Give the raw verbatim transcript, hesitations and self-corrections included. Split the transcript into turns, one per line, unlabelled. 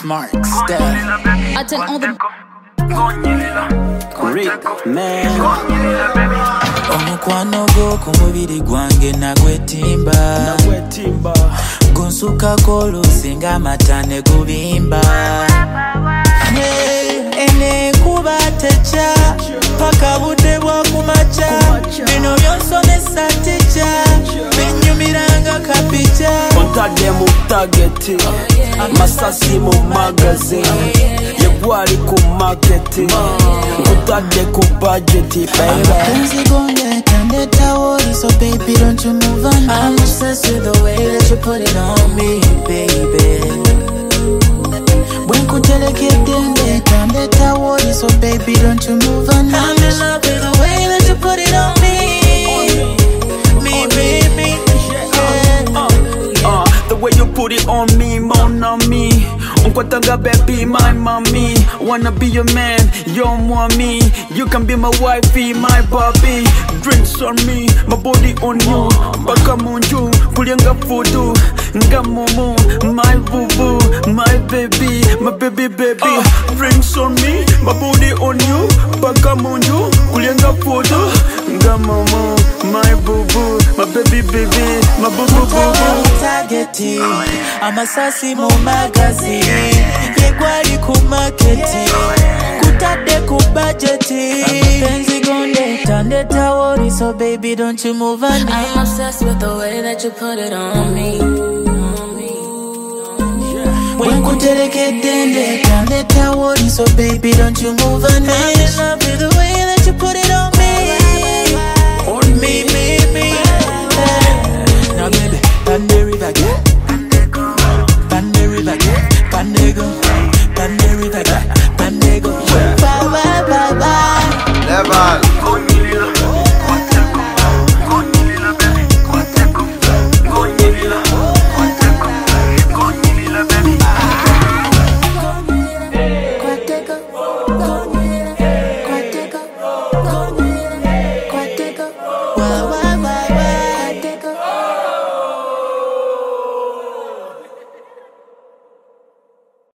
Smart stuff.
I tell all the
Rick, man. Omukwano go ku mubiri gwange nagwetimba gunsuka kolusinga amatane gubimba ene kuba techa paka budde bwa kumacha bino byonsomesa techa binyumiranga kapicha
ontadde mu target masasi mu magazine yegwali ku market nkutadde ku budget
baby gonge tandeta worry so baby don't you move on. I'm obsessed with the way that you put it on me baby when kuteleke dende tandeta worry so baby don't you move on. I'm in love with the way that you put it on me me baby yeah.
uh, uh, the way you put it on me mon ami Unkwatanga baby, my mommy. Wanna be your man, you're mommy. You can be my wifey, my Bobby. Drinks on me, my body on you. Baka munju, kulianga fudu. Nga mumu, my boo boo, my baby, my baby baby. Uh, drinks on me, my body on you. Baka munju, kulianga fudu. Nga mumu, my boo boo, my baby baby, my boo boo boo boo.
Targeti, I'm a sassy mo magazine. Yegwali ku market kutadde ku budget penzi gonde tandeta worry so baby don't you move on.
I'm obsessed with the way that you put it on me
when kuteleke dende tandeta worry so baby don't you move on. I'm in love with the way that